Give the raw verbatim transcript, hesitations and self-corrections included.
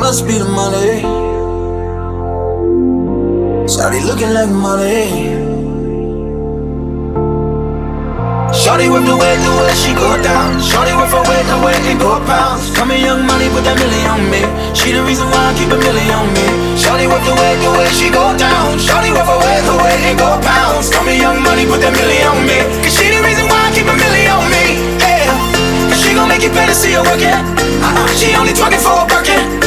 must be the money. Shawty looking like money. Shawty with the way, the way she go down. Shawty with her weight, the way it go pounds. Call me Young Money, put that million on me. She the reason why I keep a million on me. Shawty with the way, the way she go down. Shawty with her weight, the way it go pounds. Call me Young Money, put that million on me. Cause she the reason why I keep a million on me. Yeah, cause she gon' make it better, see her working. uh-uh, She only twerking for a bucket.